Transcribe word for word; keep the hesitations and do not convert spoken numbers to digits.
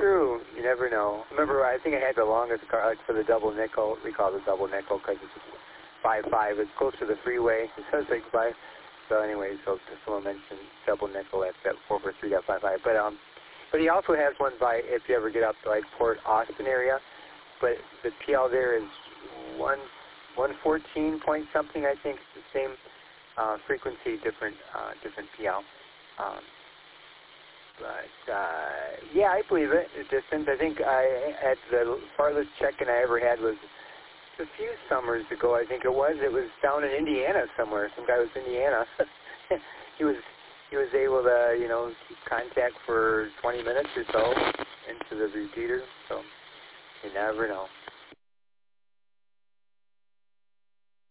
true. You never know. Remember, I think I had the longest car like, for the double nickel. We call it the double nickel because it's five five. It's close to the freeway. It says six five. So anyway, so someone mentioned double nickel. That's that four four three five five. But um, but he also has one by if you ever get up to like Port Austin area. But the P L there is one one fourteen point something. I think it's the same uh, frequency, different uh, different P L. Um, but uh, yeah, I believe it. The distance. I think I had the farthest check-in I ever had was a few summers ago. I think it was. It was down in Indiana somewhere. Some guy was in Indiana. he was he was able to you know keep contact for twenty minutes or so into the repeater. So you never know.